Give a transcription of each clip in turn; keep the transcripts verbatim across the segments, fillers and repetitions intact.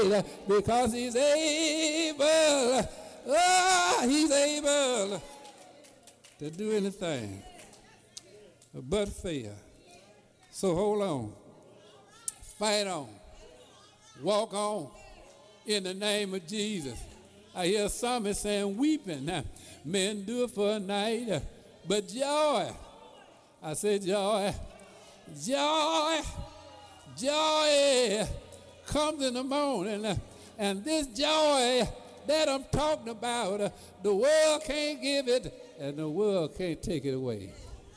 tonight because he's able. Oh, he's able to do anything but fail. So hold on. Fight on. Walk on in the name of Jesus. I hear a psalmist saying, weeping may endure for a night, but joy. I said joy. Joy. Joy comes in the morning. And this joy that I'm talking about, the world can't give it, and the world can't take it away.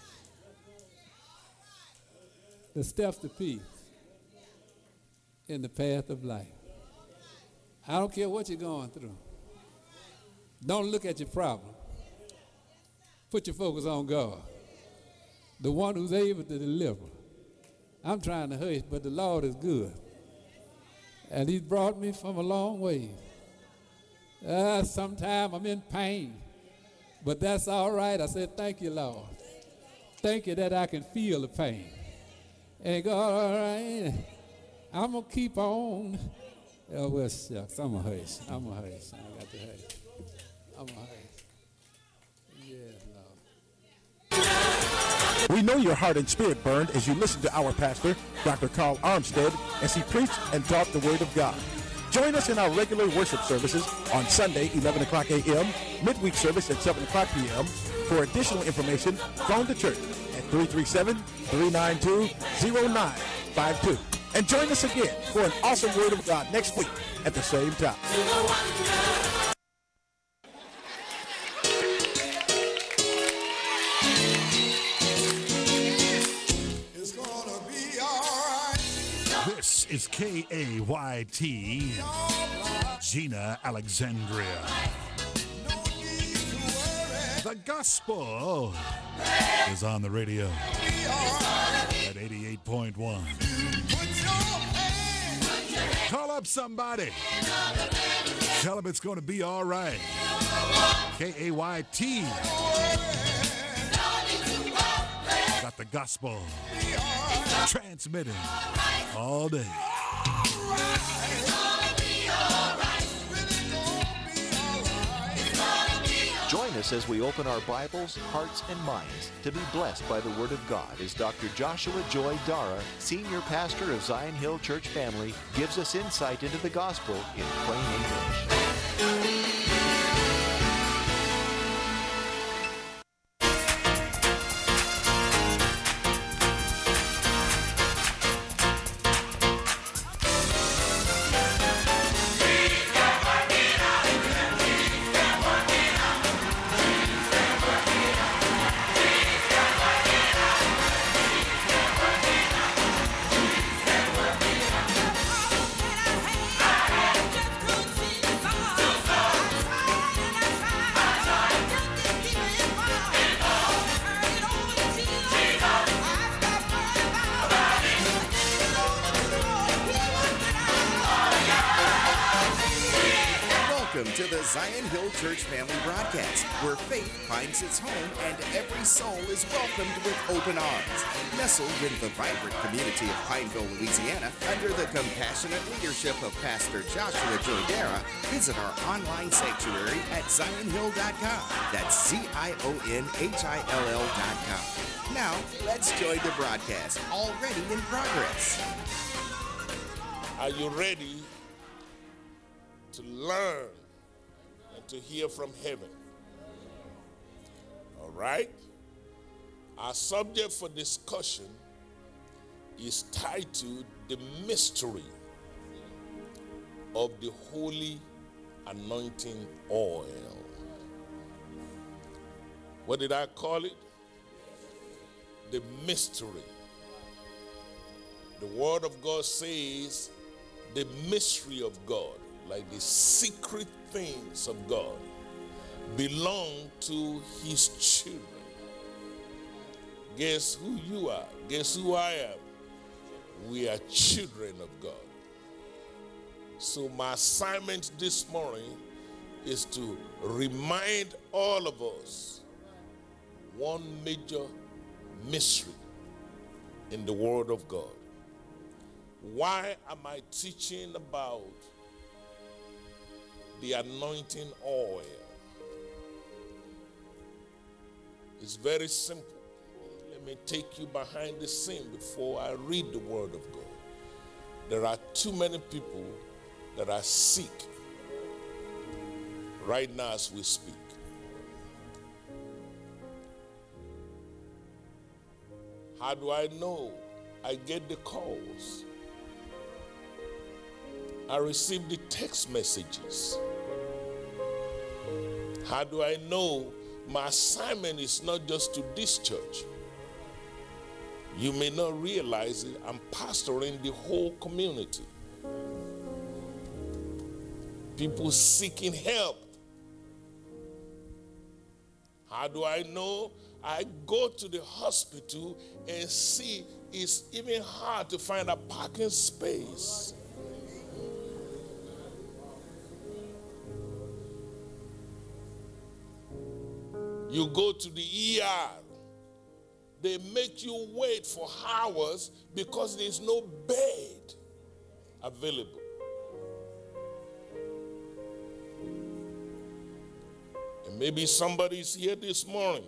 The steps to peace in the path of life. I don't care what you're going through. Don't look at your problem. Put your focus on God, the one who's able to deliver. I'm trying to hush, but the Lord is good. And he's brought me from a long way. Uh, sometimes I'm in pain, but that's all right. I said, thank you, Lord. Thank you that I can feel the pain. And God, all right, I'm going to keep on. Oh, well, shucks, I'm going to hush. I'm going to hush. I got to hush. I'm going to hush. Yes, Lord. We know your heart and spirit burned as you listened to our pastor, Doctor Carl Armstead, as he preached and taught the Word of God. Join us in our regular worship services on Sunday, eleven o'clock a m, midweek service at seven o'clock p m For additional information, phone the church at three three seven, three nine two, zero nine five two. And join us again for an awesome Word of God next week at the same time. It's gonna be all right. This is K A Y T, Gina Alexandria. The gospel is on the radio at eighty-eight point one. Call up somebody. Tell them it's going to be all right. K A Y T. Got the gospel transmitting all day. Join us as we open our Bibles, hearts, and minds to be blessed by the Word of God as Doctor Joshua Joy Dara, Senior Pastor of Zion Hill Church Family, gives us insight into the gospel in plain English. Welcome to the Zion Hill Church Family Broadcast, where faith finds its home and every soul is welcomed with open arms. Nestled in the vibrant community of Pineville, Louisiana, under the compassionate leadership of Pastor Joshua Joy Dara, visit our online sanctuary at zion hill dot com. That's Z I O N H I L L dot com. Now, let's join the broadcast, already in progress. Are you ready to learn and to hear from heaven? All right. Our subject for discussion is titled The Mystery of the Holy Anointing Oil. What did I call it? The mystery. The Word of God says the mystery of God, like the secret things of God, belong to his children. Guess who you are? Guess who I am? We are children of God. So my assignment this morning is to remind all of us one major mystery in the Word of God. Why am I teaching about the anointing oil. It's very simple. Let me take you behind the scene before I read the word of God. There are too many people that are sick right now as we speak. How do I know? I get the calls. I receive the text messages. How do I know? My assignment is not just to this church. You may not realize it. I'm pastoring the whole community. People seeking help. How do I know? I go to the hospital and see it's even hard to find a parking space. You go to the E R, they make you wait for hours because there's no bed available. And maybe somebody's here this morning.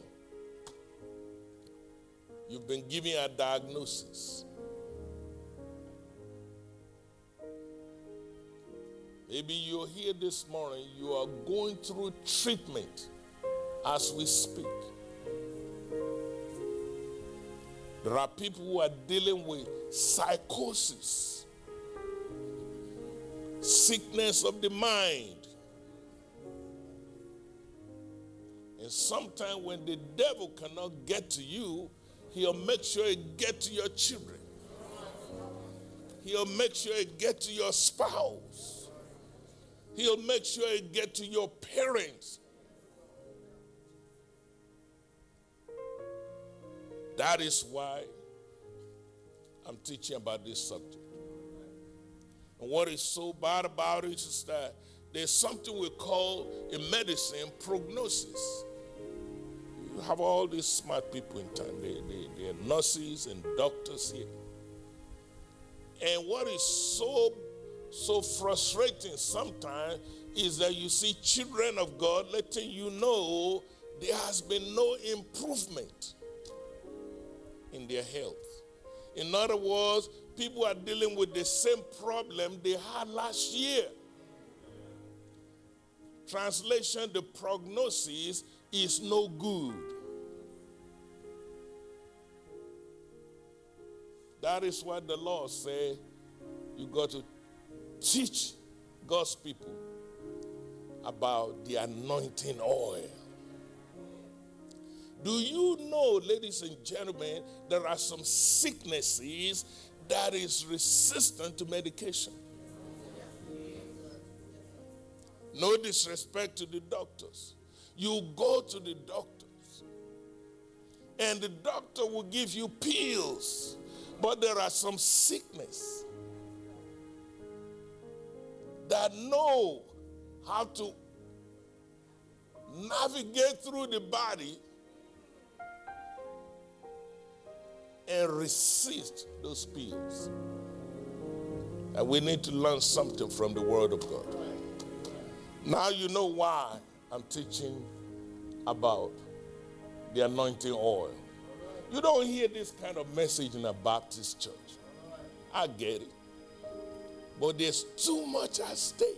You've been given a diagnosis. Maybe you're here this morning, you are going through treatment as we speak. There are people who are dealing with psychosis, sickness of the mind. And sometimes when the devil cannot get to you, he'll make sure it get to your children. He'll make sure it get to your spouse. He'll make sure it get to your parents. That is why I'm teaching about this subject. And what is so bad about it is that there's something we call in medicine prognosis. You have all these smart people in town. They, they, they're nurses and doctors here. And what is so, so frustrating sometimes is that you see children of God letting you know there has been no improvement in their health. In other words, people are dealing with the same problem they had last year. Translation, the prognosis is no good. That is what the Lord said. You got to teach God's people about the anointing oil. Do you know, ladies and gentlemen, there are some sicknesses that is resistant to medication? No disrespect to the doctors. You go to the doctors, and the doctor will give you pills, but there are some sickness that know how to navigate through the body and resist those pills. And we need to learn something from the Word of God. Now you know why I'm teaching about the anointing oil. You don't hear this kind of message in a Baptist church. I get it. But there's too much at stake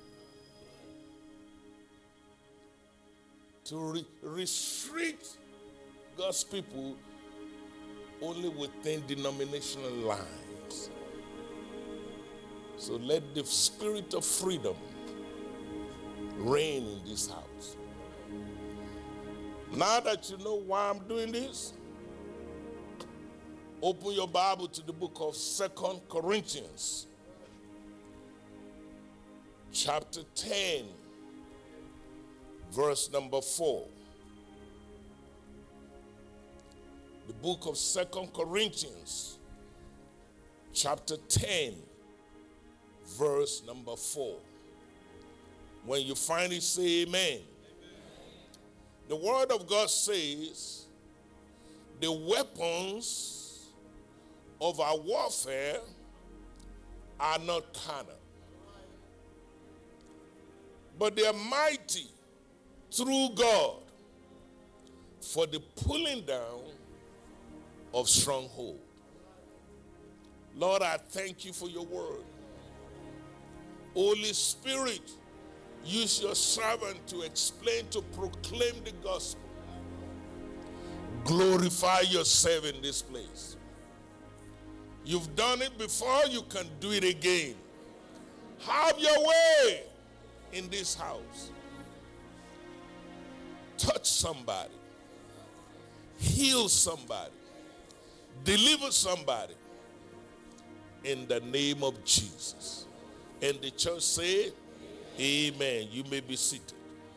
to re- restrict God's people only within denominational lines. So let the spirit of freedom reign in this house. Now that you know why I'm doing this, open your Bible to the book of Second Corinthians, chapter ten, verse number four. The book of Second Corinthians, chapter ten, verse number four. When you find it, say amen. Amen. The Word of God says, the weapons of our warfare are not carnal. but they are mighty through God for the pulling down of stronghold. Lord, I thank you for your word. Holy Spirit, use your servant to explain, to proclaim the gospel. Glorify yourself in this place. You've done it before, you can do it again. Have your way in this house. Touch somebody. Heal somebody. Deliver somebody. In the name of Jesus. And the church said, amen. You may be seated.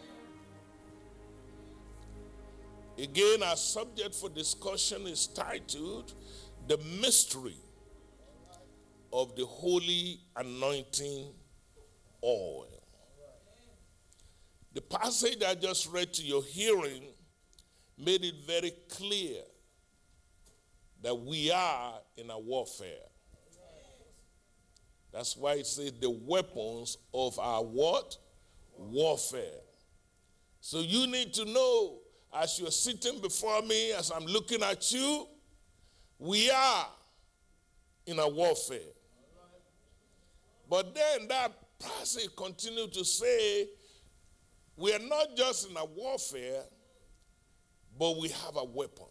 Again, our subject for discussion is titled, The Mystery of the Holy Anointing Oil. The passage I just read to your hearing made it very clear that we are in a warfare. That's why it says the weapons of our what? Warfare. So you need to know, as you're sitting before me, as I'm looking at you, we are in a warfare. But then that passage continues to say, we are not just in a warfare, but we have a weapon.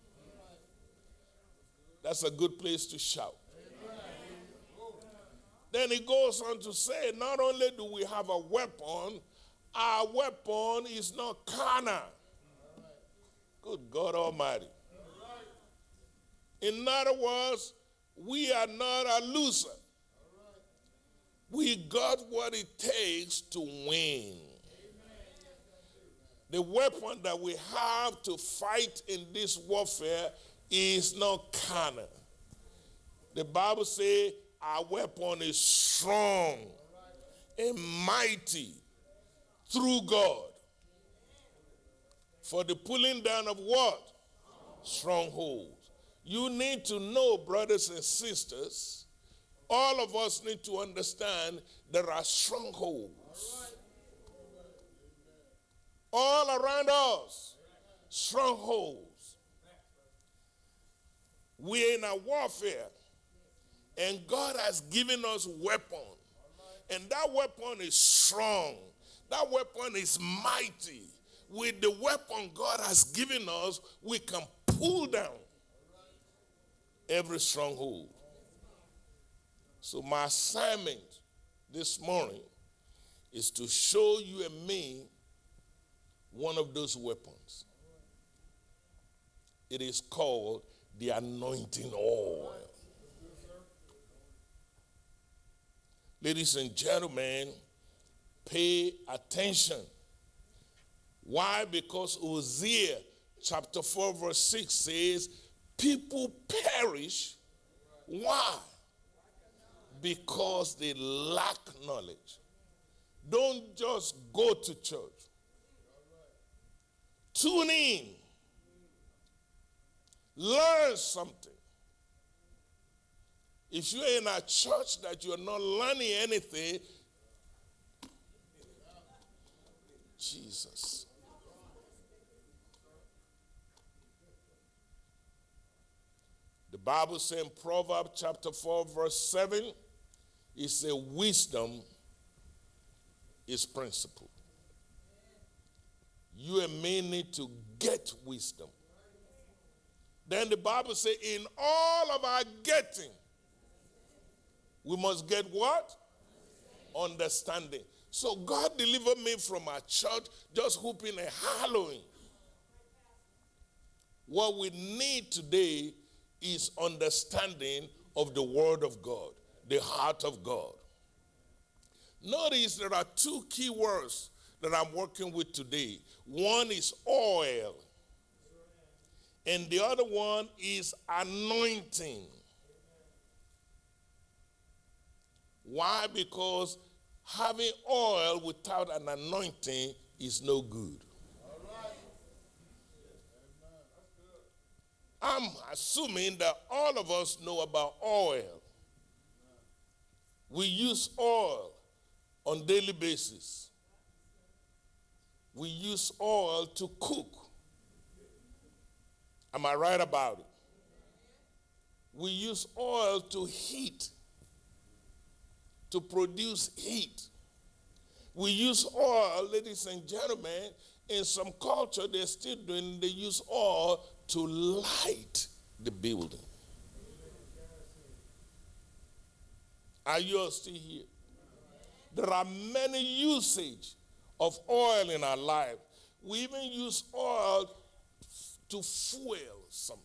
That's a good place to shout. Then he goes on to say, not only do we have a weapon, our weapon is not carnal. Good God Almighty. In other words, we are not a loser. We got what it takes to win. The weapon that we have to fight in this warfare is not carnal. The Bible says our weapon is strong and mighty through God for the pulling down of what? Strongholds. You need to know, brothers and sisters, all of us need to understand there are strongholds all around us. Strongholds. We're in a warfare, and God has given us weapon, and that weapon is strong. That weapon is mighty. With the weapon God has given us, we can pull down every stronghold. So my assignment this morning is to show you and me one of those weapons. It is called the anointing oil. Ladies and gentlemen, pay attention. Why? Because Hosea chapter four verse six says, people perish. Why? Because they lack knowledge. Don't just go to church. Tune in. Learn something. If you're in a church that you're not learning anything, Jesus. The Bible says in Proverbs chapter four verse seven, it says wisdom is principle. You and me need to get wisdom. Then the Bible says in all of our getting, we must get what? Understanding. So God delivered me from a church just hooping and hollering. What we need today is understanding of the Word of God, the heart of God. Notice there are two key words that I'm working with today. One is oil, and the other one is anointing. Why? Because having oil without an anointing is no good. I'm assuming that all of us know about oil. We use oil on a daily basis. We use oil to cook. Am I right about it? We use oil to heat, to produce heat. We use oil, ladies and gentlemen, in some culture they're still doing, they use oil to light the building. Are you all still here? There are many usage of oil in our life. We even use oil to fuel something.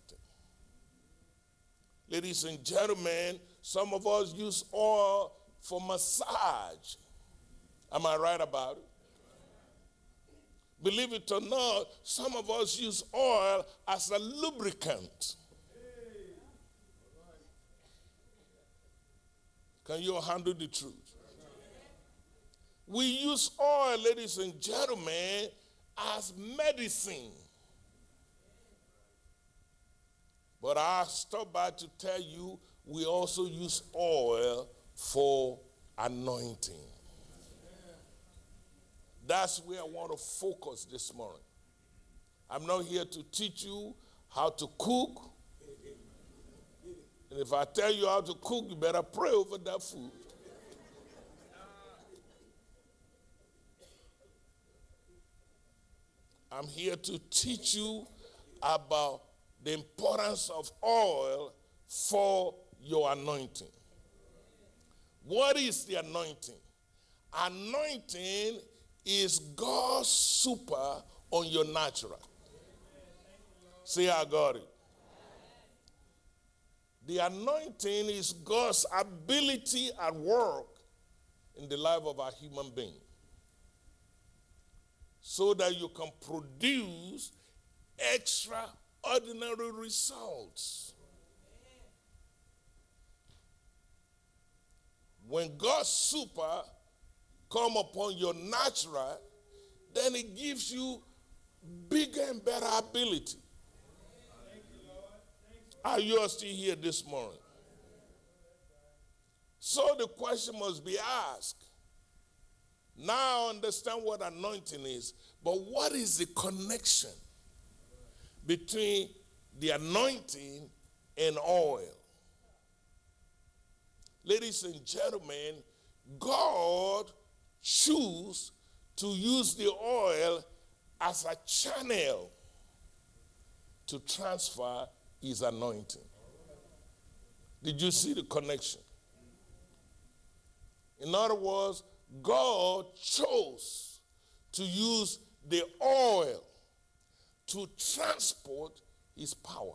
Ladies and gentlemen, some of us use oil for massage. Am I right about it? Believe it or not, some of us use oil as a lubricant. Can you handle the truth? We use oil, ladies and gentlemen, as medicine. But I stop by to tell you, we also use oil for anointing. That's where I want to focus this morning. I'm not here to teach you how to cook. And if I tell you how to cook, you better pray over that food. I'm here to teach you about the importance of oil for your anointing. What is the anointing? Anointing is God's super on your natural. See, I got it. The anointing is God's ability at work in the life of a human being, so that you can produce extraordinary results. When God's super come upon your natural, then it gives you bigger and better ability. Are you all still here this morning? So the question must be asked. Now I understand what anointing is, but what is the connection between the anointing and oil? Ladies and gentlemen, God chose to use the oil as a channel to transfer his anointing. Did you see the connection? In other words, God chose to use the oil to transport his power.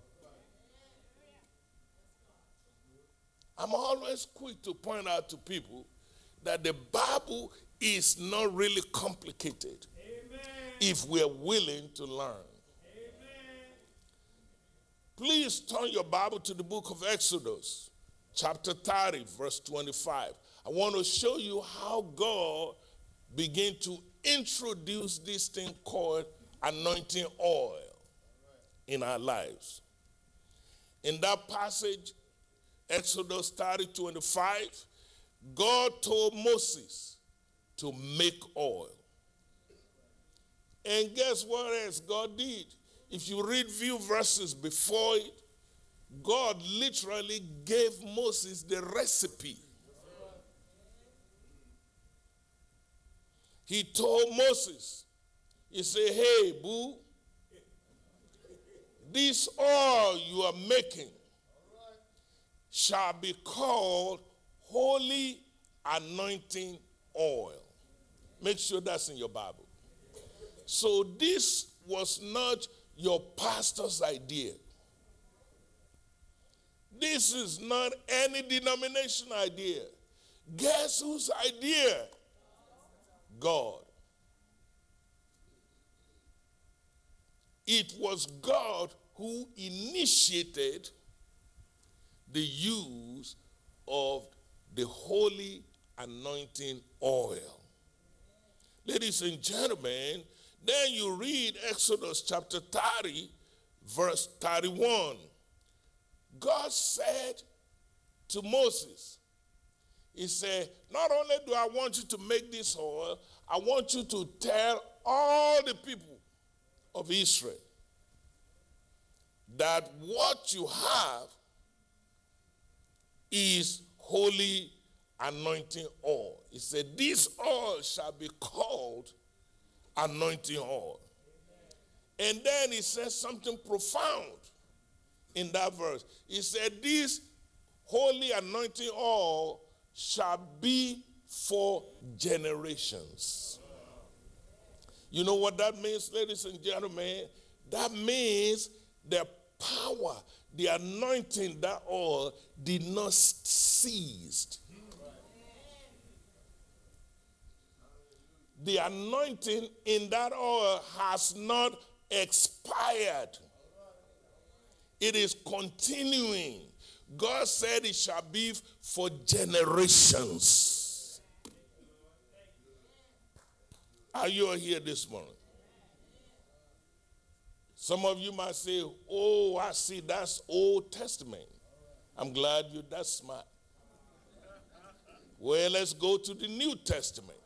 I'm always quick to point out to people that the Bible is not really complicated. Amen. If we're willing to learn. Amen. Please turn your Bible to the book of Exodus, chapter thirty, verse twenty-five. I want to show you how God began to introduce this thing called anointing oil in our lives. In that passage, Exodus thirty, twenty-five, God told Moses to make oil. And guess what else God did? If you read few verses before it, God literally gave Moses the recipe. He told Moses, he said, hey, boo, this oil you are making shall be called holy anointing oil. Make sure that's in your Bible. So this was not your pastor's idea. This is not any denomination idea. Guess whose idea? God. It was God who initiated the use of the holy anointing oil. Ladies and gentlemen, then you read Exodus chapter thirty, verse thirty-one. God said to Moses, he said, not only do I want you to make this oil, I want you to tell all the people of Israel that what you have is holy anointing oil. He said, this oil shall be called anointing oil. And then he says something profound in that verse. He said, this holy anointing oil shall be for generations. You know what that means, ladies and gentlemen? That means the power, the anointing, that oil did not cease. The anointing in that oil has not expired. It is continuing. God said it shall be for generations. Are you all here this morning? Some of you might say, oh, I see, that's Old Testament. I'm glad you're that smart. Well, let's go to the New Testament.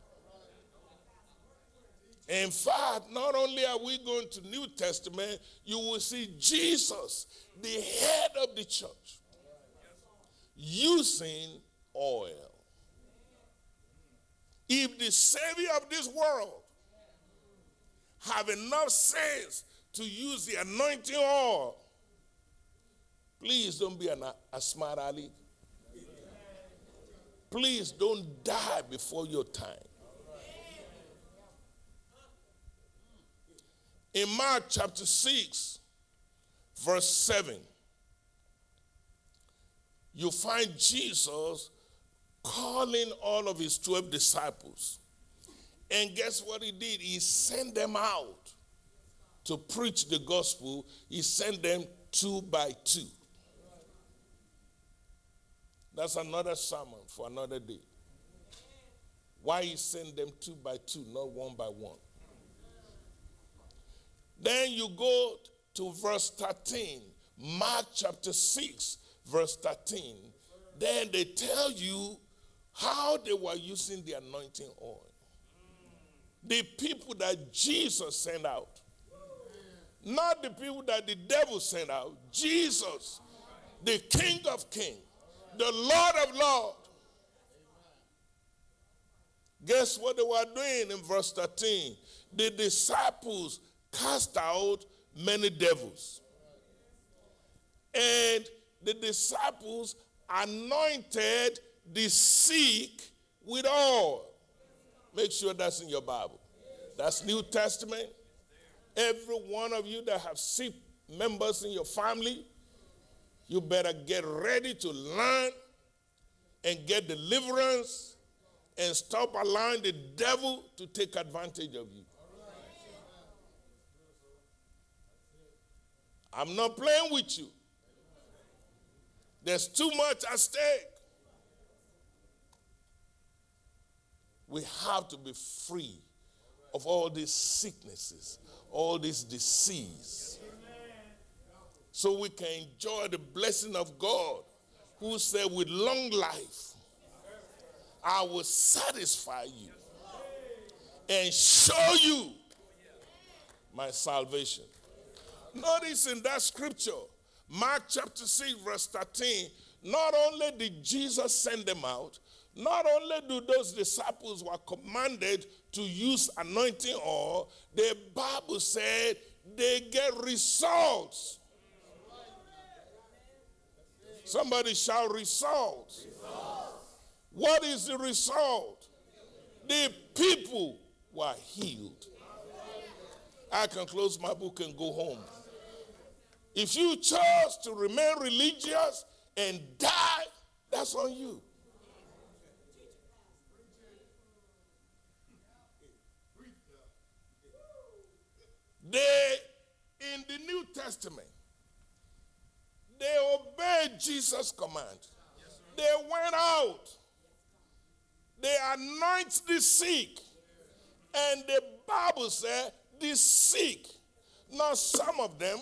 In fact, not only are we going to New Testament, you will see Jesus, the head of the church, using oil. If the Savior of this world have enough sense to use the anointing oil, please don't be an, a smart aleck. Please don't die before your time. In Mark chapter six, verse seven, you find Jesus calling all of his twelve disciples. And guess what he did? He sent them out to preach the gospel. He sent them two by two. That's another sermon for another day. Why he sent them two by two, not one by one. Then you go to verse thirteen, Mark chapter six, verse thirteen. Then they tell you how they were using the anointing oil. The people that Jesus sent out. Not the people that the devil sent out. Jesus, the King of Kings, the Lord of Lords. Guess what they were doing in verse thirteen? The disciples cast out many devils. And the disciples anointed the sick with oil. Make sure that's in your Bible. That's New Testament. Every one of you that have sick members in your family, you better get ready to learn and get deliverance and stop allowing the devil to take advantage of you. I'm not playing with you. There's too much at stake. We have to be free of all these sicknesses, all this disease, so we can enjoy the blessing of God, who said, with long life, I will satisfy you and show you my salvation. Notice in that scripture, Mark chapter six, verse thirteen, not only did Jesus send them out, not only do those disciples were commanded to use anointing oil, the Bible said they get results. Somebody shout results. Results. What is the result? The people were healed. I can close my book and go home. If you chose to remain religious and die, that's on you. They, in the New Testament, they obeyed Jesus' command. They went out. They anointed the sick. And the Bible said, the sick, not some of them,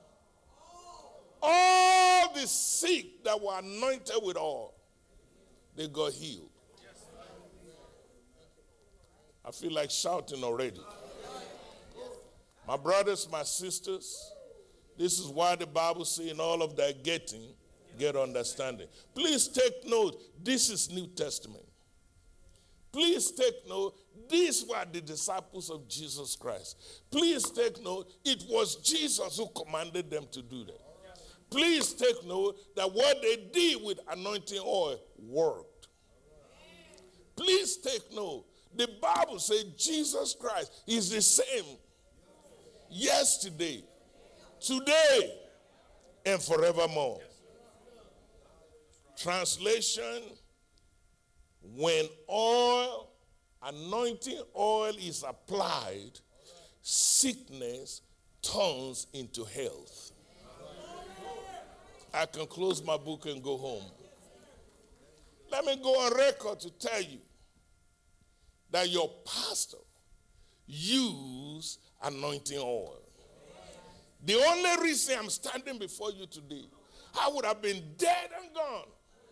all the sick that were anointed with oil, they got healed. I feel like shouting already. My brothers, my sisters, this is why the Bible says in all of that getting, get understanding. Please take note, this is New Testament. Please take note, these were the disciples of Jesus Christ. Please take note, it was Jesus who commanded them to do that. Please take note that what they did with anointing oil worked. Please take note, the Bible says Jesus Christ is the same yesterday, today, and forevermore. Translation, when oil, anointing oil is applied, sickness turns into health. I can close my book and go home. Let me go on record to tell you that your pastor used anointing oil. The only reason I'm standing before you today, I would have been dead and gone.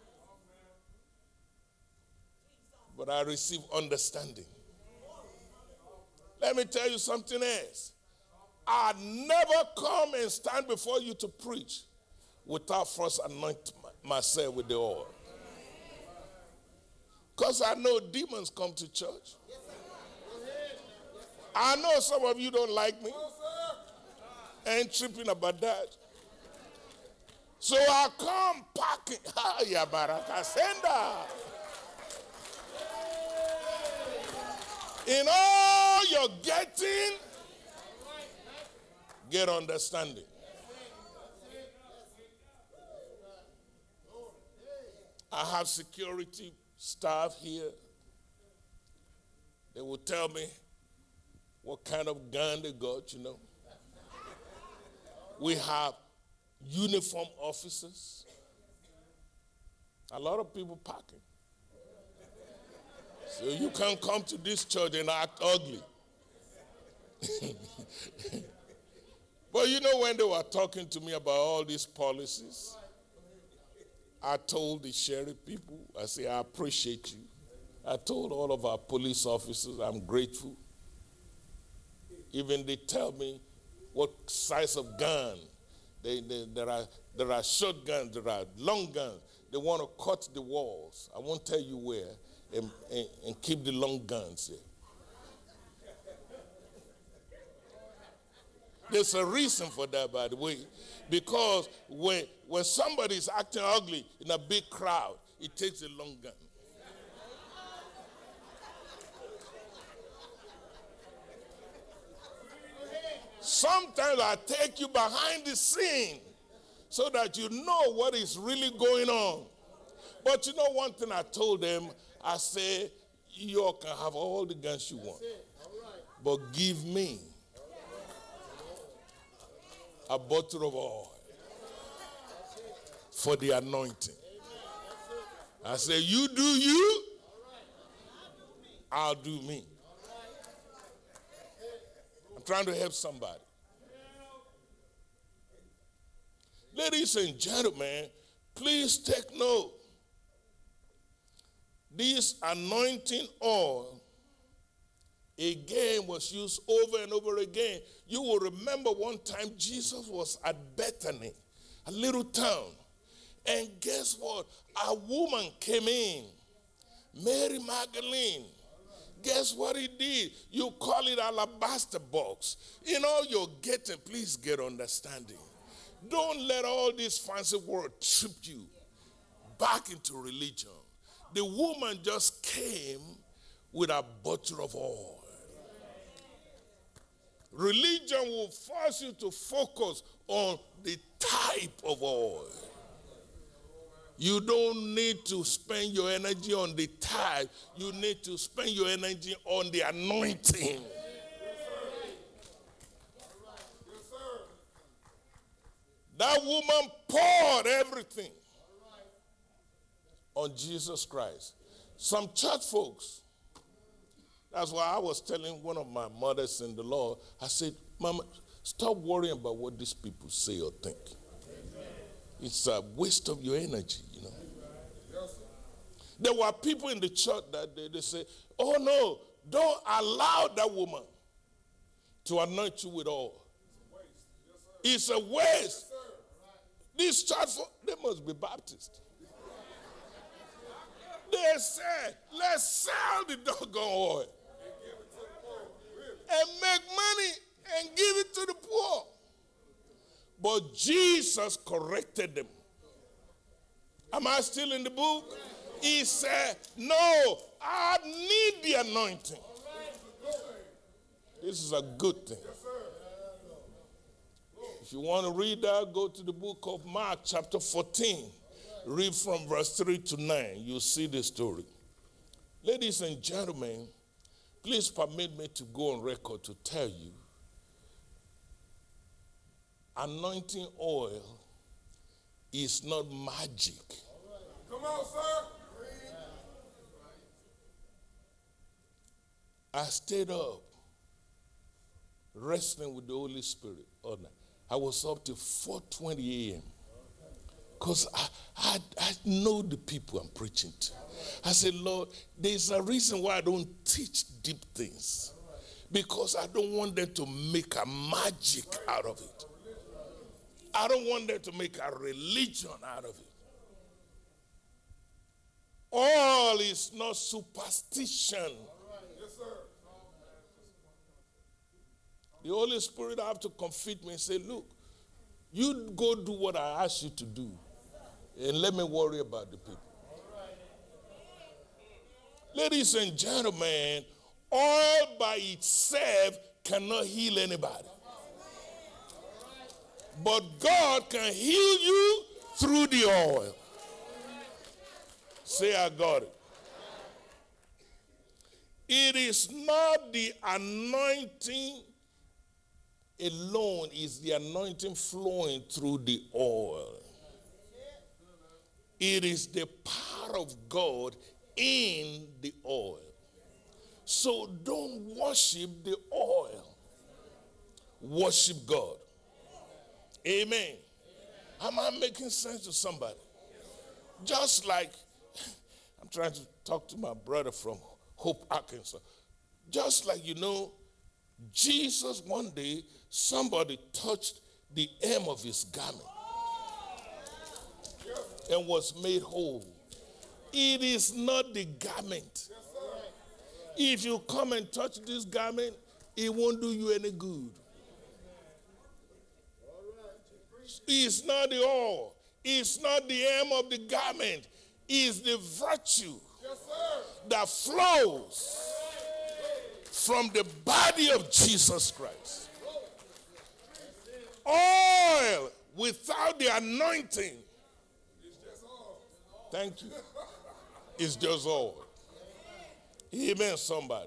But I received understanding. Let me tell you something else. I never come and stand before you to preach without first anoint myself with the oil. Because I know demons come to church. I know some of you don't like me. Ain't tripping about that. So I come packing. Ya baraka senda. In all you're getting, get understanding. I have security staff here. They will tell me what kind of gun they got, you know. We have uniform officers. A lot of people packing. So you can't come to this church and act ugly. But you know, when they were talking to me about all these policies, I told the sheriff people, I say, I appreciate you. I told all of our police officers, I'm grateful. Even they tell me what size of gun. They, they, there are, there are short guns, there are long guns. They want to cut the walls. I won't tell you where, and, and, and keep the long guns here. There's a reason for that, by the way, because when, when somebody is acting ugly in a big crowd, it takes a long gun. Sometimes I take you behind the scene so that you know what is really going on. But you know one thing I told them, I said, you all can have all the guns you want, but give me a bottle of oil for the anointing. I said, you do you, I'll do me. I'm trying to help somebody. Ladies and gentlemen, please take note. This anointing oil, again, was used over and over again. You will remember one time Jesus was at Bethany, a little town. And guess what? A woman came in, Mary Magdalene. Guess what he did? You call it alabaster box. In all you're getting, please get understanding. Don't let all these fancy words trip you back into religion. The woman just came with a bottle of oil. Religion will force you to focus on the type of oil. You don't need to spend your energy on the type. You need to spend your energy on the anointing. That woman poured everything on Jesus Christ. Some church folks, that's why I was telling one of my mothers in the Lord, I said, Mama, stop worrying about what these people say or think. It's a waste of your energy, you know. There were people in the church that they, they say, oh no, don't allow that woman to anoint you with oil. It's a waste. This church, for, they must be Baptist. They said, let's sell the doggone oil and make money and give it to the poor. But Jesus corrected them. Am I still in the book? He said, no, I need the anointing. This is a good thing. If you want to read that, go to the book of Mark chapter fourteen. Read from verse three to nine. You'll see the story. Ladies and gentlemen, please permit me to go on record to tell you, anointing oil is not magic. Come on, sir. I stayed up wrestling with the Holy Spirit all night. I was up till four twenty a m because I, I, I know the people I'm preaching to. I said, Lord, there's a reason why I don't teach deep things, because I don't want them to make a magic out of it. I don't want them to make a religion out of it. All is not superstition. The Holy Spirit have to confit me and say, look, you go do what I asked you to do, and let me worry about the people. Ladies and gentlemen, oil by itself cannot heal anybody. But God can heal you through the oil. Say, I got it. It is not the anointing alone, is the anointing flowing through the oil. It is the power of God in the oil. So don't worship the oil. Worship God. Amen. Am I making sense to somebody? Just like, I'm trying to talk to my brother from Hope, Arkansas. Just like, you know, Jesus, one day, somebody touched the hem of his garment and was made whole. It is not the garment. If you come and touch this garment, it won't do you any good. It's not the oil. It's not the hem of the garment. It's the virtue that flows from the body of Jesus Christ. Oil without the anointing, thank you, it's just oil. Amen, somebody.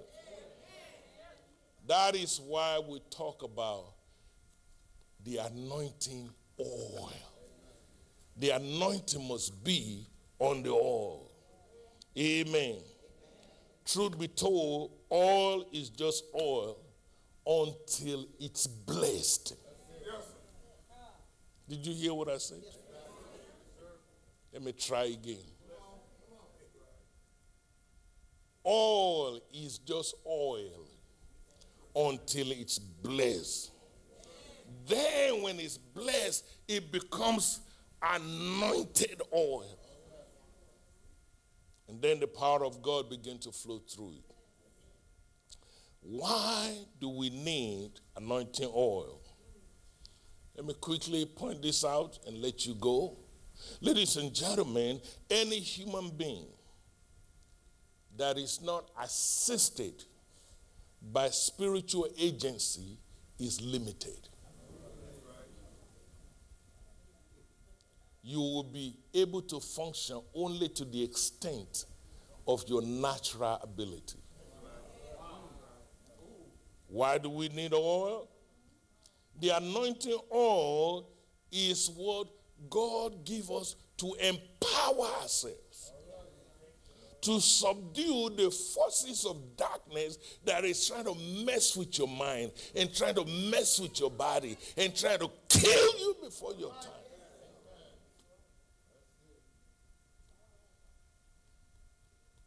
That is why we talk about the anointing oil. The anointing must be on the oil. Amen. Truth be told, oil is just oil until it's blessed. Did you hear what I said? Let me try again. Oil is just oil until it's blessed. Then when it's blessed, it becomes anointed oil. And then the power of God begins to flow through it. Why do we need anointing oil? Let me quickly point this out and let you go. Ladies and gentlemen, any human being that is not assisted by spiritual agency is limited. You will be able to function only to the extent of your natural ability. Why do we need oil? The anointing oil is what God gives us to empower ourselves, to subdue the forces of darkness that is trying to mess with your mind and trying to mess with your body and trying to kill you before your time.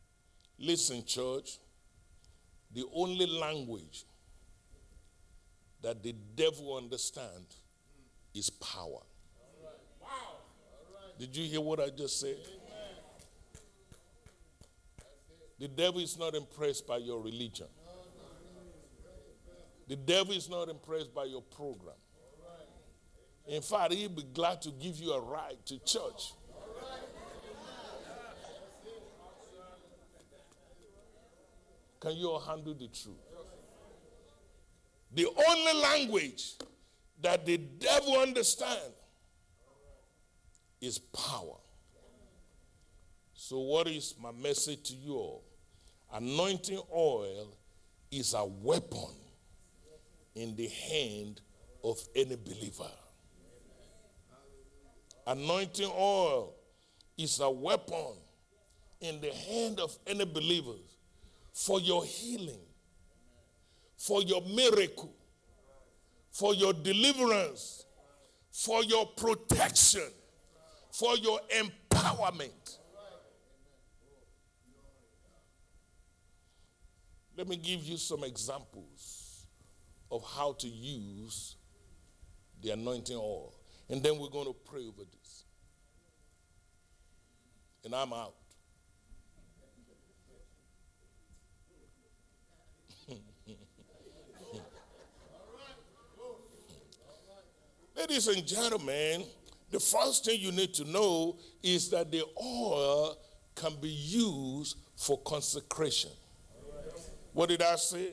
Listen, church, the only language that the devil understands is power. Did you hear what I just said? The devil is not impressed by your religion. The devil is not impressed by your program. In fact, he'll be glad to give you a ride to church. Can you all handle the truth? The only language that the devil understands is power. So what is my message to you all? Anointing oil is a weapon in the hand of any believer. Anointing oil is a weapon in the hand of any believer for your healing, for your miracle, for your deliverance, for your protection, for your empowerment. Let me give you some examples of how to use the anointing oil. And then we're going to pray over this. And I'm out. Ladies and gentlemen, the first thing you need to know is that the oil can be used for consecration. What did I say?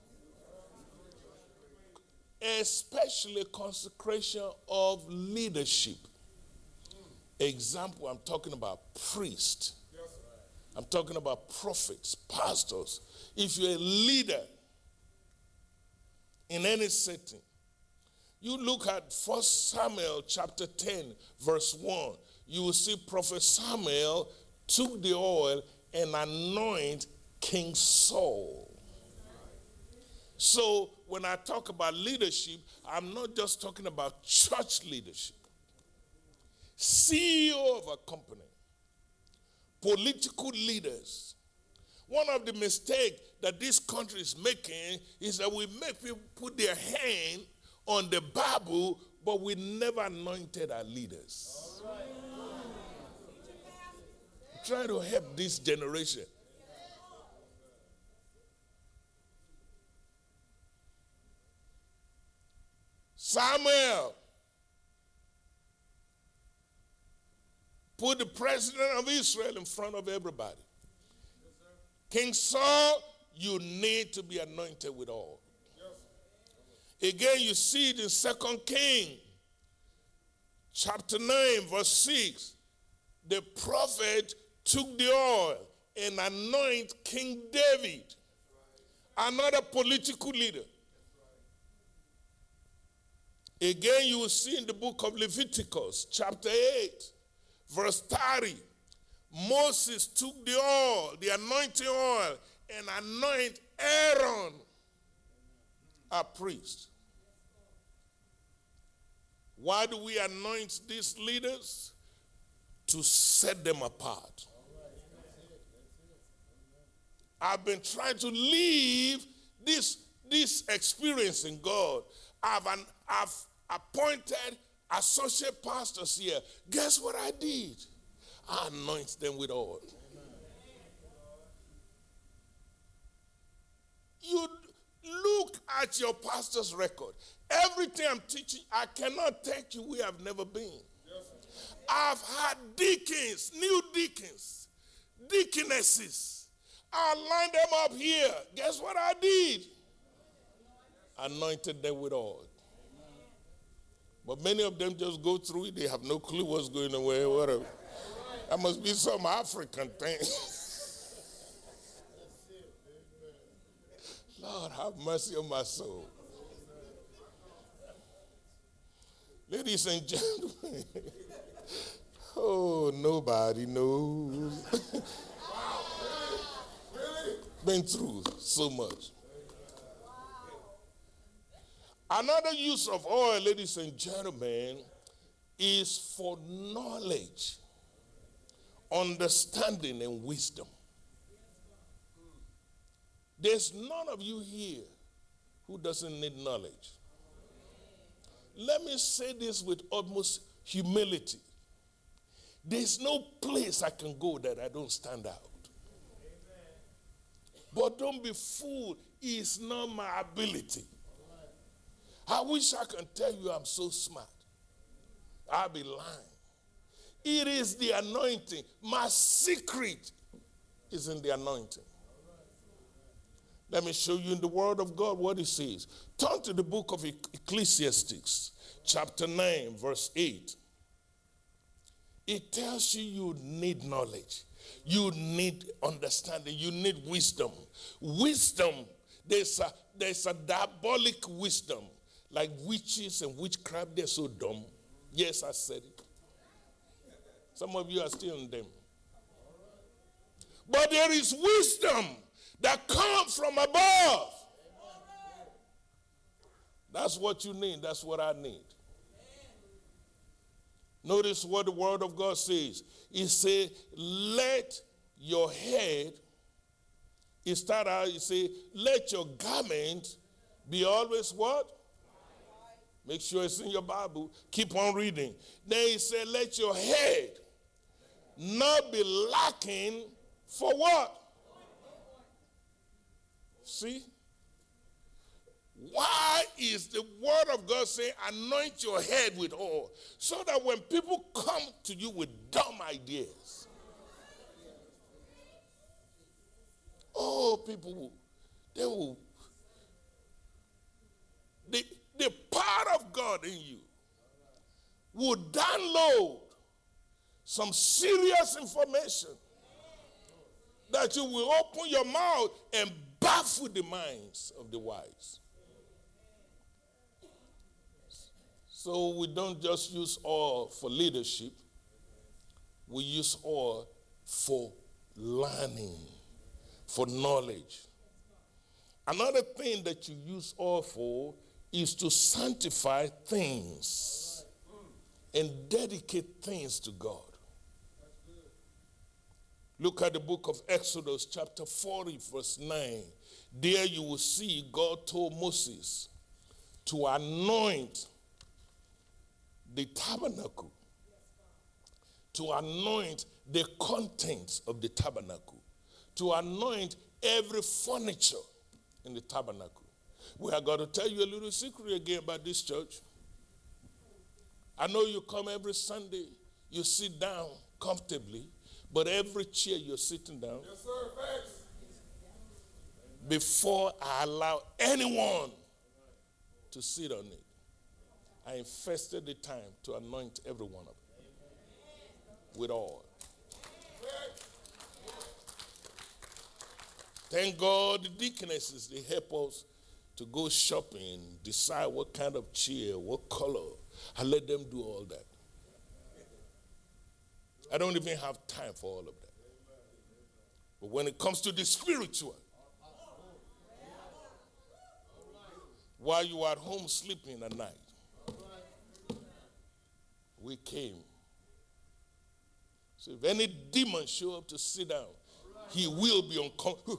Especially consecration of leadership. Example, I'm talking about priests. I'm talking about prophets, pastors. If you're a leader in any setting, you look at First Samuel chapter ten, verse one. You will see Prophet Samuel took the oil and anointed King Saul. So when I talk about leadership, I'm not just talking about church leadership. C E O of a company, political leaders. One of the mistakes that this country is making is that we make people put their hand on the Bible, but we never anointed our leaders. Right. Try to help this generation. Samuel put the president of Israel in front of everybody. Yes, King Saul, you need to be anointed with oil. Yes. Again, you see it in Second Kings, chapter nine, verse six. The prophet took the oil and anointed King David, another political leader. Again, you will see in the book of Leviticus, chapter eight, verse thirty. Moses took the oil, the anointing oil, and anointed Aaron, a priest. Why do we anoint these leaders? To set them apart. I've been trying to live this, this experience in God. I've, an, I've appointed associate pastors here. Guess what I did? I anoint them with oil. You look at your pastor's record. Everything I'm teaching, I cannot take you where I've never been. I've had deacons, new deacons, deaconesses. I lined them up here. Guess what I did? Anointed them with oil. But many of them just go through it. They have no clue what's going on, whatever. That must be some African thing. Lord, have mercy on my soul. Ladies and gentlemen, oh, nobody knows. Been through so much. Another use of oil, ladies and gentlemen, is for knowledge, understanding, and wisdom. There's none of you here who doesn't need knowledge. let me say this with utmost humility. There's no place I can go that I don't stand out. But don't be fooled. It's not my ability. I wish I can tell you I'm so smart. I'll be lying. It is the anointing. My secret is in the anointing. Let me show you in the Word of God what it says. Turn to the book of Ecclesiastes, chapter nine, verse eight. It tells you you need knowledge. You need understanding. You need wisdom. Wisdom, there's a, there's a diabolic wisdom. Like witches and witchcraft, they're so dumb. Yes, I said it. Some of you are still in them. But there is wisdom that comes from above. That's what you need. That's what I need. Notice what the Word of God says. It says, let your head, it start out, it says, let your garment be always what? Make sure it's in your Bible. Keep on reading. Then he said, let your head not be lacking for what? See? Why is the Word of God saying, anoint your head with oil? So that when people come to you with dumb ideas, oh, people will, they will, the, the power of God in you will download some serious information that you will open your mouth and baffle the minds of the wise. So we don't just use oil for leadership. We use oil for learning, for knowledge. Another thing that you use oil for is to sanctify things and dedicate things to God. Look at the book of Exodus, chapter forty, verse nine. There you will see God told Moses to anoint the tabernacle, to anoint the contents of the tabernacle, to anoint every furniture in the tabernacle. We are going to tell you a little secret again about this church. I know you come every Sunday, you sit down comfortably, but every chair you're sitting down, yes, sir, thanks. Before I allow anyone to sit on it, I infested the time to anoint every one of them with oil. Thank God the deaconesses, they help us to go shopping, decide what kind of chair, what color. I let them do all that. I don't even have time for all of that. But when it comes to the spiritual, while you are at home sleeping at night, we came. So if any demon show up to sit down, he will be uncomfortable.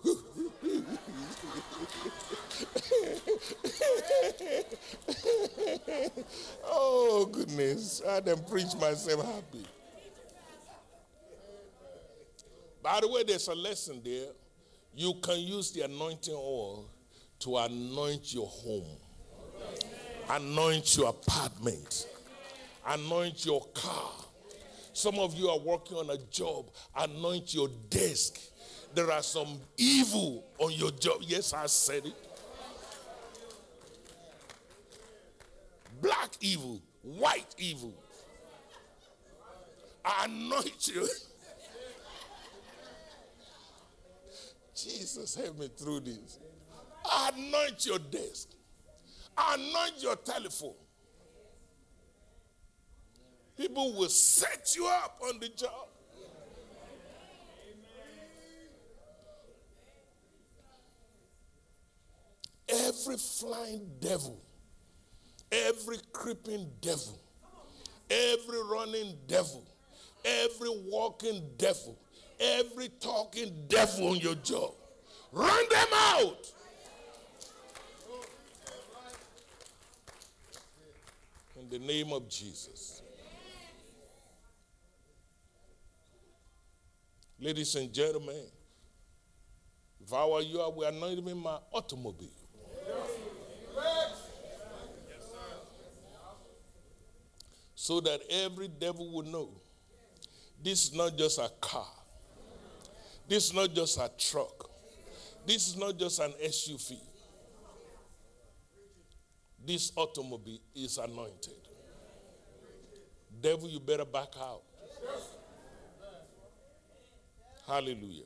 Oh, goodness. I done preach myself happy. By the way, there's a lesson there. You can use the anointing oil to anoint your home, anoint your apartment, anoint your car. Some of you are working on a job, anoint your desk. There are some evil on your job. Yes, I said it. Black evil, white evil. I anoint you. Jesus, help me through this. Anoint your desk. Anoint your telephone. People will set you up on the job. Every flying devil, every creeping devil, every running devil, every walking devil, every talking devil on your job, run them out. the name of Jesus. Ladies and gentlemen, if I were you, I would anoint him in my automobile. So that every devil would know this is not just a car. This is not just a truck. This is not just an S U V. This automobile is anointed. Devil, you better back out. Hallelujah.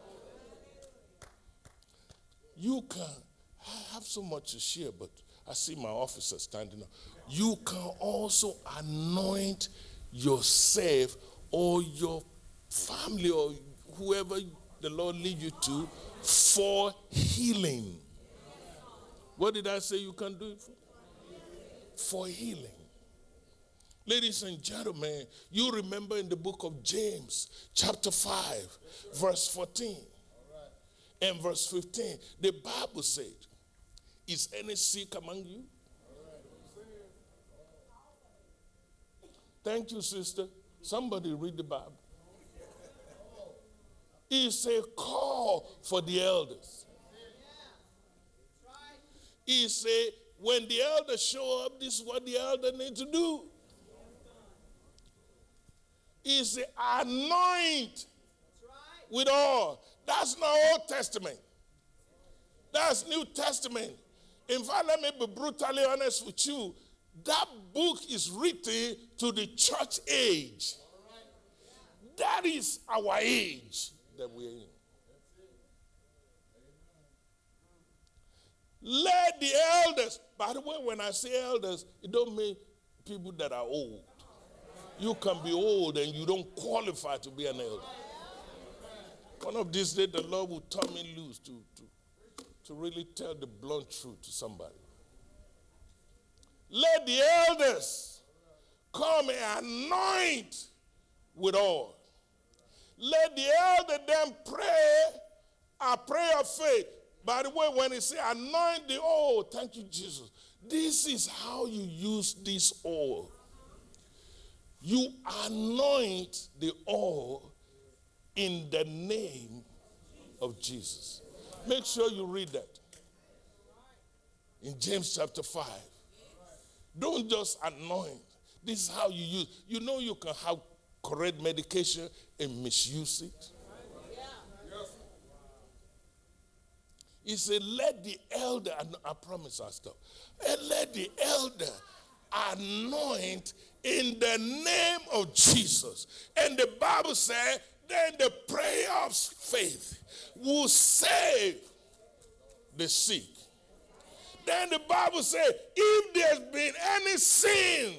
You can, I have so much to share, but I see my officer standing up. You can also anoint yourself or your family or whoever the Lord lead you to for healing. What did I say you can do it for? For healing. Ladies and gentlemen, you remember in the book of James, chapter five, verse fourteen and verse fifteen, the Bible said, is any sick among you? Thank you, sister. Somebody read the Bible. He said, call for the elders. He said, when the elders show up, this is what the elder need to do. He said, anoint with oil. That's not Old Testament. That's New Testament. In fact, let me be brutally honest with you. That book is written to the church age. That is our age that we're in. Let the elders, by the way, when I say elders, it don't mean people that are old. You can be old and you don't qualify to be an elder. One of these days, the Lord will turn me loose to, to, to really tell the blunt truth to somebody. Let the elders come and anoint with oil. Let the elder then pray a prayer of faith. By the way, when he say anoint the oil, thank you, Jesus. This is how you use this oil. You anoint the oil in the name of Jesus. Make sure you read that. In James chapter five. Don't just anoint. This is how you use. You know you can have correct medication and misuse it. He said, let the elder, I promise I'll stop. And let the elder anoint in the name of Jesus. And the Bible said, then the prayer of faith will save the sick. Then the Bible says, if there's been any sin,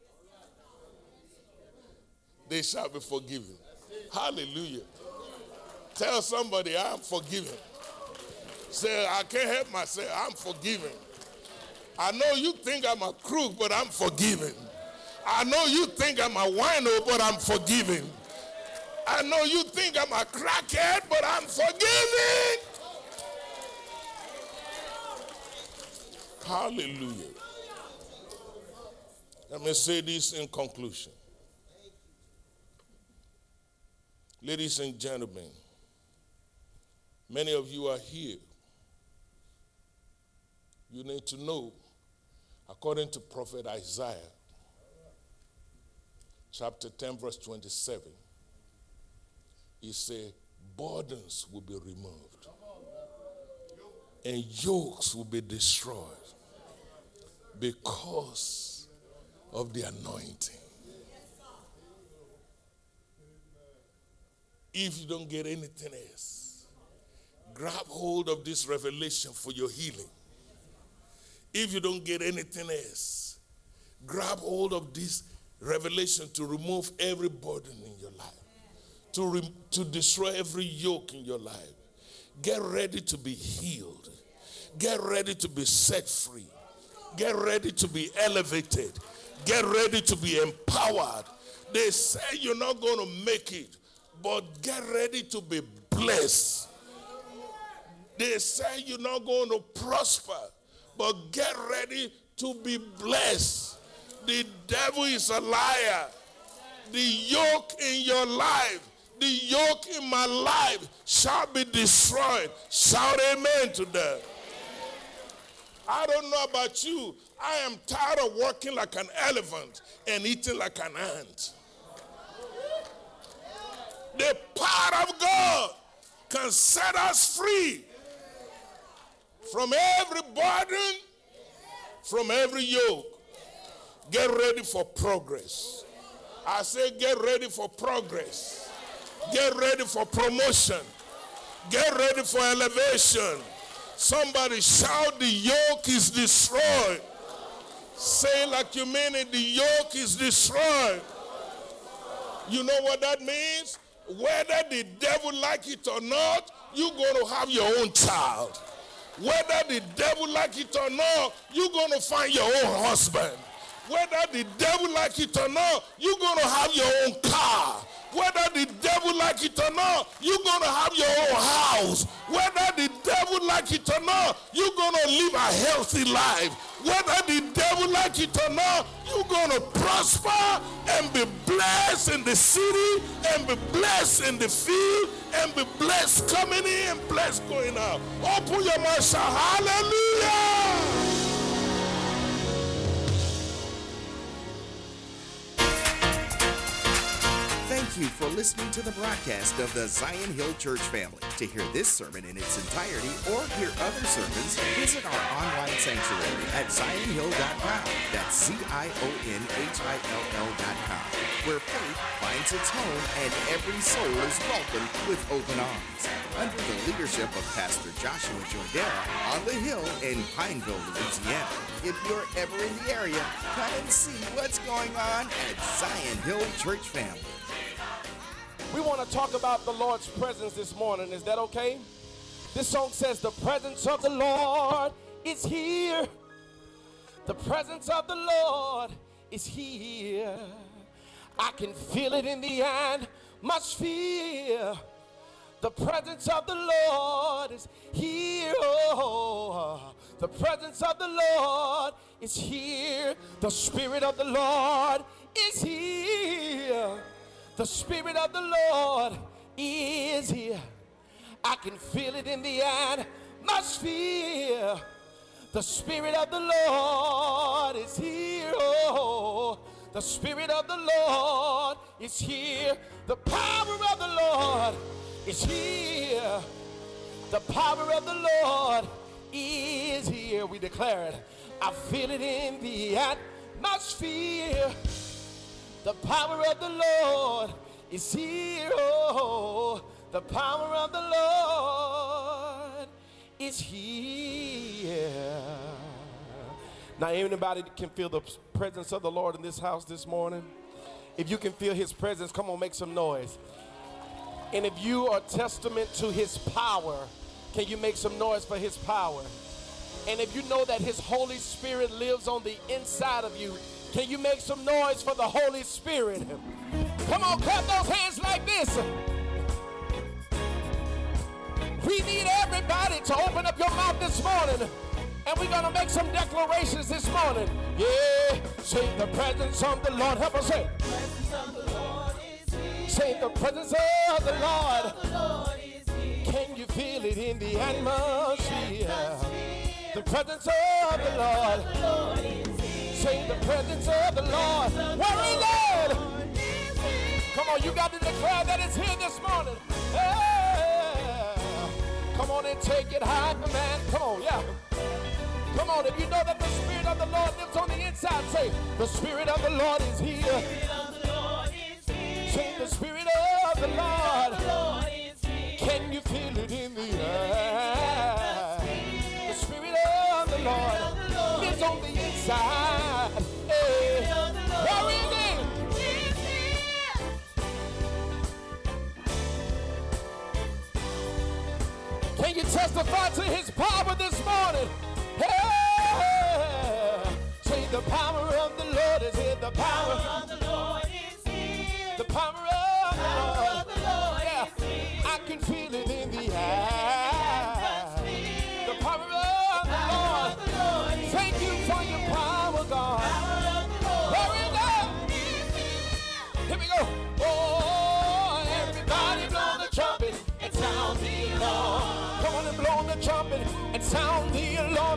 they shall be forgiven. Hallelujah. Tell somebody, I'm forgiven. Say, I can't help myself. I'm forgiven. I know you think I'm a crook, but I'm forgiven. I know you think I'm a wino, but I'm forgiven. I know you think I'm a crackhead, but I'm forgiven. Hallelujah. Let me say this in conclusion. Ladies and gentlemen, many of you are here. You need to know, according to Prophet Isaiah, chapter ten, verse twenty-seven, he said, burdens will be removed and yokes will be destroyed because of the anointing. If you don't get anything else, grab hold of this revelation for your healing. If you don't get anything else, grab hold of this revelation to remove every burden in your life, to, re- to destroy every yoke in your life. Get ready to be healed. Get ready to be set free. Get ready to be elevated. Get ready to be empowered. They say you're not going to make it, but get ready to be blessed. They say you're not going to prosper, but get ready to be blessed. The devil is a liar. The yoke in your life, the yoke in my life shall be destroyed. Shout amen to that. I don't know about you. I am tired of working like an elephant and eating like an ant. The power of God can set us free from every burden, from every yoke. Get ready for progress. I say get ready for progress. Get ready for promotion. Get ready for elevation. Somebody shout, the yoke is destroyed. Say it like you mean it, the yoke is destroyed. You know what that means? Whether the devil like it or not, you're going to have your own child. Whether the devil like it or not, you're going to find your own husband. Whether the devil like it or not, you're going to have your own car. Whether the devil like it or not, you're going to have your own house. Whether the devil like it or not, you're going to live a healthy life. Whether the devil like it or not, you're going to prosper and be blessed in the city and be blessed in the field and be blessed coming in and blessed going out. Open your mouth, shout hallelujah. Thank you for listening to the broadcast of the Zion Hill Church family. To hear this sermon in its entirety or hear other sermons, visit our online sanctuary at zion hill dot com. That's Z I O N H I L L dot com, where faith finds its home and every soul is welcomed with open arms. Under the leadership of Pastor Joshua Joydera on the Hill in Pineville, Louisiana. If you're ever in the area, come and see what's going on at Zion Hill Church family. We want to talk about the Lord's presence this morning. Is that okay? This song says, the presence of the Lord is here. The presence of the Lord is here. I can feel it in the atmosphere. The presence of the Lord is here. Oh, the presence of the Lord is here. The Spirit of the Lord is here. The Spirit of the Lord is here. I can feel it in the atmosphere. The Spirit of the Lord is here. Oh, the Spirit of the Lord is here. The power of the Lord is here. The power of the Lord is here. We declare it. I feel it in the atmosphere. The power of the Lord is here. Oh, the power of the Lord is here. Now, anybody can feel the presence of the Lord in this house this morning? If you can feel his presence, come on, make some noise. And if you are testament to his power, can you make some noise for his power? And if you know that his Holy Spirit lives on the inside of you, can you make some noise for the Holy Spirit? Come on, clap those hands like this. We need everybody to open up your mouth this morning. And we're going to make some declarations this morning. Yeah, say the presence of the Lord. Help us say. The presence of the Lord is here. Say the presence of the Lord. The Lord is here. Can you feel it in the atmosphere? The presence of the Lord. The Lord is here. Say the presence of the Lord. Where is it? Come on, you got to declare that it's here this morning. Yeah. Come on and take it high, man. Come on, yeah. Come on, if you know that the Spirit of the Lord lives on the inside, say, the Spirit of the Lord is here. Say, the Spirit of the Lord. Can you feel it in the air? The Spirit of the Lord lives on the inside. Hey. Where is it? Can you testify to his power this morning? Hey, say the power of the Lord is here. The power of the Lord is here. The power of the Lord, yeah, I can feel it in the air. The power of the Lord. Thank you for your power, God.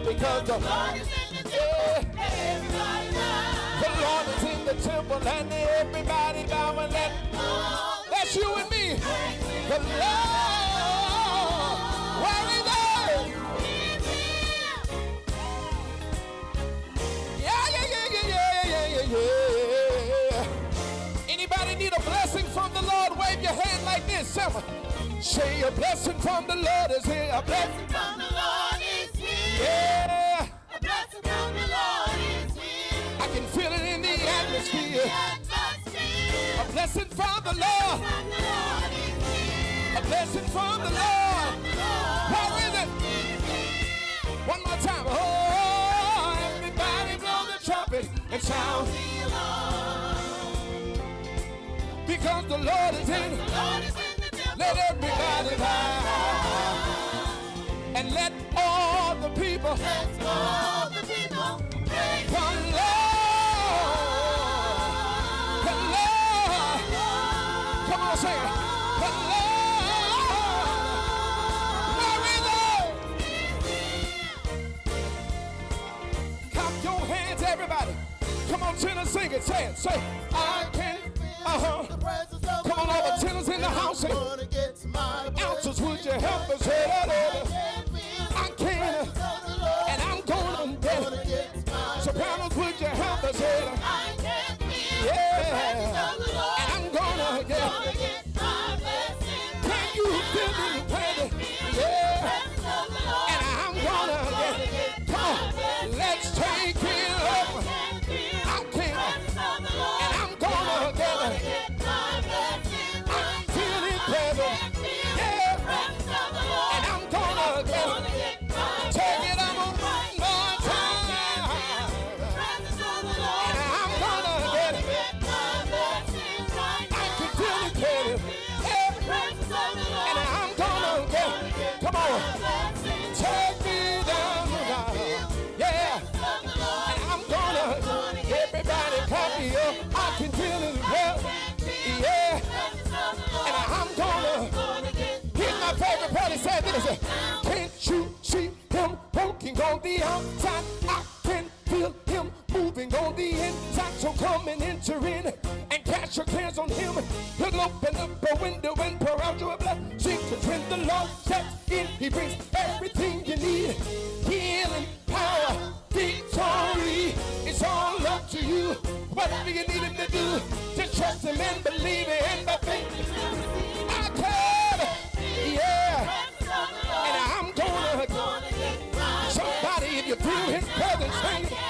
because the Lord is in the temple. Yeah. The Lord is in the temple and everybody bowing. That, that's you and me. The Lord, where is he? Yeah, yeah, yeah, yeah, yeah, yeah, yeah. Anybody need a blessing from the Lord? Wave your hand like this. Simple. Say a blessing from the Lord is here. A blessing from the Lord is here. Yeah. A blessing from the Lord is here. I can feel it in the atmosphere. A blessing from the Lord. A blessing from the Lord. Where is it? One more time. Oh, everybody blow the trumpet and sound. Because the Lord is in. Let everybody bow. And let all the people. Let all the people praise the Lord. The Lord. Come on, say it. The Lord. Where is he? Clap your hands, everybody. Come on, tenors, sing it. Say it. Say, I can. Uh-huh. Come on over, tenors in the house. Ounces, would you help us? I can. And I'm gonna get it. Sopranos, would you help us? Yeah. And I'm gonna get it. Can you feel me? Yeah. And I'm gonna get it. Come on, let's take it up. I can. And I'm gonna get it. I'm feeling better. Yeah. And I'm gonna get it. Take it up one more time. And I'm gonna get it. I can feel it better. Yeah. And I'm gonna get it. Come on. Take me down the line. Yeah. And I'm gonna, everybody clap me up. I can feel it well. Yeah. And I'm gonna, here's my favorite part. It said this. Can't you see him walking on the outside? I can feel him moving on the inside. So come and enter in and cast your cares on him. He'll open up a window and pour out your blessing. Cause when the Lord steps in, he brings everything you need. Healing, power, victory. It's all up to you. Whatever you need him to do, just trust him and believe it. And by faith, I can. Yeah. And I'm gonna, somebody, if you feel his presence, sing it.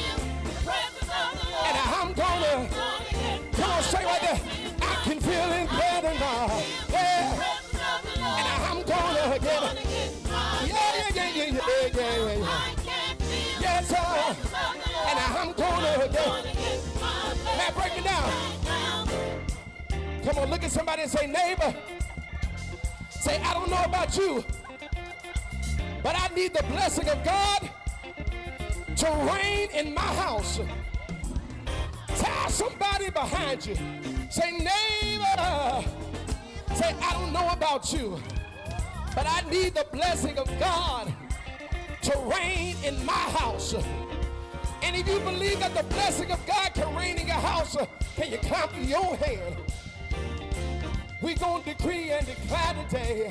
And I'm gonna, come on, say right there. I can feel it better now. Yeah. And I'm gonna get it. Yeah, yeah, yeah, yeah, yeah, yeah, yeah. Yes, sir. And I'm gonna get it. Now break it down. Come on, look at somebody and say, neighbor. Say, I don't know about you, but I need the blessing of God to reign in my house. Tell somebody behind you. Say, neighbor. Say, I don't know about you, but I need the blessing of God to reign in my house. And if you believe that the blessing of God can reign in your house, can you clap your hand? We're going to decree and declare today.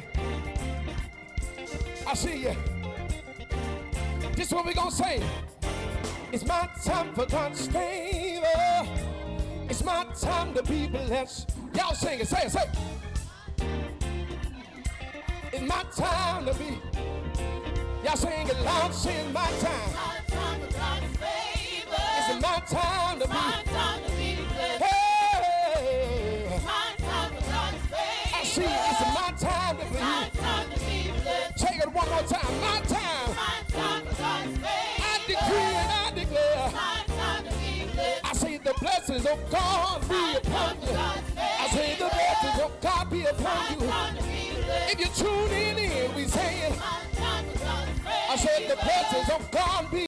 I see you. This is what we're going to say. It's my time for God's favor. It's my time to be blessed. Y'all sing it. Say it. Say it. It's my time to be. Y'all sing it loud. Say it's my time. It's my time to be. Hey. I see it. It's my time to be. Take it one more time. My time. I decree and I declare. I say the blessings of God be upon you. I say the blessings of God be upon you. If you tune in, we say it. I said the blessings of God be